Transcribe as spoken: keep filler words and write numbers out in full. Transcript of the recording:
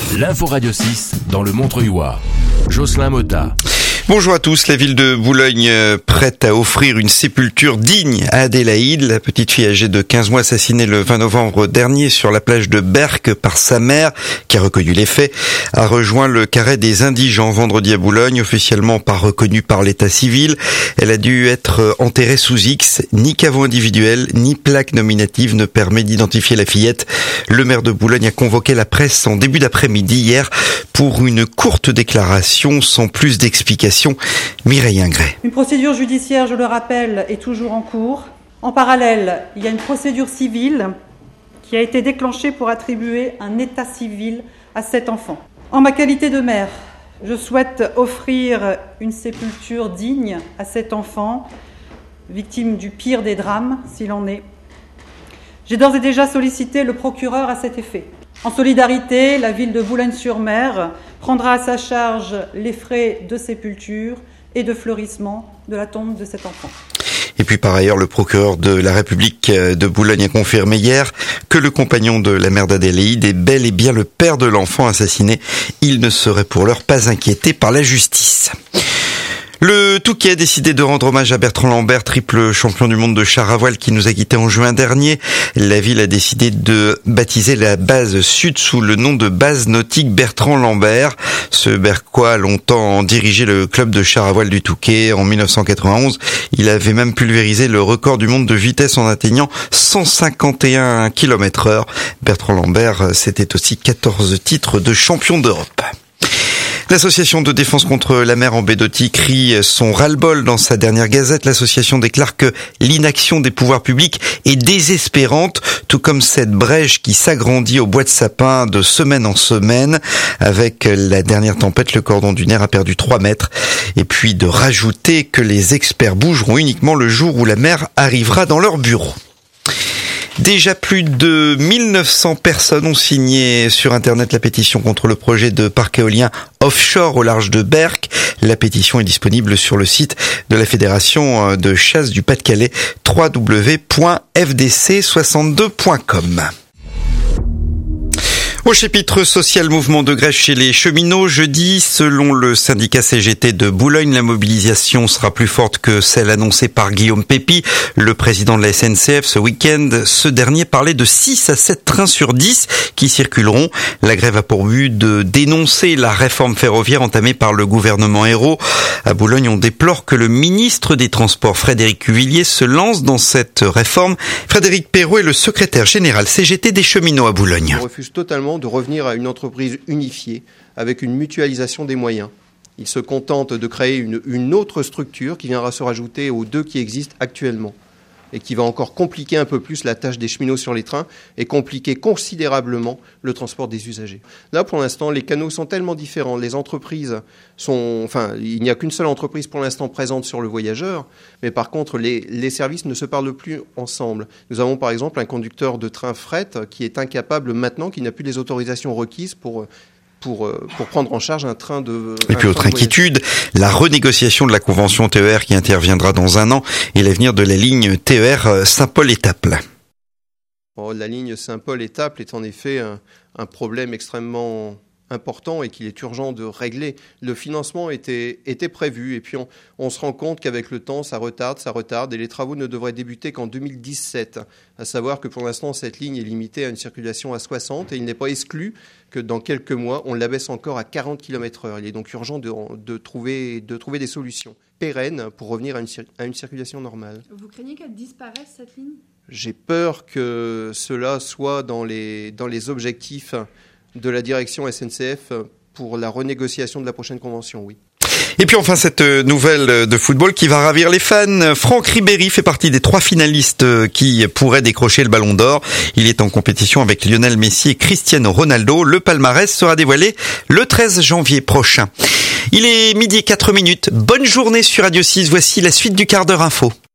L'info Radio six dans le Montreuilois. Jocelyn Motta. Bonjour à tous. La ville de Boulogne prête à offrir une sépulture digne à Adélaïde, la petite fille âgée de quinze mois assassinée le vingt novembre dernier sur la plage de Berck par sa mère, qui a reconnu les faits, a rejoint le carré des indigents vendredi à Boulogne, officiellement pas reconnue par l'état civil. Elle a dû être enterrée sous X. Ni caveau individuel, ni plaque nominative ne permet d'identifier la fillette. Le maire de Boulogne a convoqué la presse en début d'après-midi hier pour une courte déclaration sans plus d'explications. Mireille Ingret. Une procédure judiciaire, je le rappelle, est toujours en cours. En parallèle, il y a une procédure civile qui a été déclenchée pour attribuer un état civil à cet enfant. En ma qualité de maire, je souhaite offrir une sépulture digne à cet enfant, victime du pire des drames, s'il en est. J'ai d'ores et déjà sollicité le procureur à cet effet. En solidarité, la ville de Boulogne-sur-Mer prendra à sa charge les frais de sépulture et de fleurissement de la tombe de cet enfant. Et puis par ailleurs, le procureur de la République de Boulogne a confirmé hier que le compagnon de la mère d'Adélaïde est bel et bien le père de l'enfant assassiné. Il ne serait pour l'heure pas inquiété par la justice. Le Touquet a décidé de rendre hommage à Bertrand Lambert, triple champion du monde de char à voile qui nous a quittés en juin dernier. La ville a décidé de baptiser la base sud sous le nom de base nautique Bertrand Lambert. Ce Berquois a longtemps dirigé le club de char à voile du Touquet. En dix-neuf cent quatre-vingt-onze, il avait même pulvérisé le record du monde de vitesse en atteignant cent cinquante et un kilomètres heure. Bertrand Lambert, c'était aussi quatorze titres de champion d'Europe. L'association de défense contre la mer en Bédotti crie son ras-le-bol dans sa dernière gazette. L'association déclare que l'inaction des pouvoirs publics est désespérante, tout comme cette brèche qui s'agrandit au bois de sapin de semaine en semaine. Avec la dernière tempête, le cordon dunaire a perdu trois mètres. Et puis de rajouter que les experts bougeront uniquement le jour où la mer arrivera dans leur bureau. Déjà plus de mille neuf cents personnes ont signé sur Internet la pétition contre le projet de parc éolien offshore au large de Berck. La pétition est disponible sur le site de la Fédération de chasse du Pas-de-Calais, w w w point f d c soixante-deux point com. Au chapitre social, mouvement de grève chez les cheminots jeudi. Selon le syndicat C G T de Boulogne, la mobilisation sera plus forte que celle annoncée par Guillaume Pépi, le président de la S N C F ce week-end. Ce dernier parlait de six à sept trains sur dix qui circuleront. La grève a pour but de dénoncer la réforme ferroviaire entamée par le gouvernement Ayrault. À Boulogne, on déplore que le ministre des Transports, Frédéric Cuvillier, se lance dans cette réforme. Frédéric Perrault est le secrétaire général C G T des cheminots à Boulogne. On refuse totalement de revenir à une entreprise unifiée avec une mutualisation des moyens. Il se contente de créer une, une autre structure qui viendra se rajouter aux deux qui existent actuellement et qui va encore compliquer un peu plus la tâche des cheminots sur les trains et compliquer considérablement le transport des usagers. Là, pour l'instant, les canaux sont tellement différents. Les entreprises sont... Enfin, il n'y a qu'une seule entreprise pour l'instant présente sur le voyageur, mais par contre, les, les services ne se parlent plus ensemble. Nous avons par exemple un conducteur de train fret qui est incapable maintenant, qui n'a plus les autorisations requises pour... Pour, pour prendre en charge un train de... Et puis autre inquiétude, la renégociation de la convention T E R qui interviendra dans un an et l'avenir de la ligne T E R Saint-Paul-Étaples. Oh, la ligne Saint-Paul-Étaples est en effet un, un problème extrêmement important et qu'il est urgent de régler. Le financement était, était prévu et puis on, on se rend compte qu'avec le temps, ça retarde, ça retarde et les travaux ne devraient débuter qu'en deux mille dix-sept. À savoir que pour l'instant, cette ligne est limitée à une circulation à soixante et il n'est pas exclu que dans quelques mois, on l'abaisse encore à quarante kilomètres heure. Il est donc urgent de, de, trouver, de trouver des solutions pérennes pour revenir à une, à une circulation normale. Vous craignez qu'elle disparaisse, cette ligne ? J'ai peur que cela soit dans les, dans les objectifs de la direction S N C F pour la renégociation de la prochaine convention, oui. Et puis enfin cette nouvelle de football qui va ravir les fans. Franck Ribéry fait partie des trois finalistes qui pourraient décrocher le Ballon d'Or. Il est en compétition avec Lionel Messi et Cristiano Ronaldo. Le palmarès sera dévoilé le treize janvier prochain. Il est midi et quatre minutes. Bonne journée sur Radio six. Voici la suite du quart d'heure info.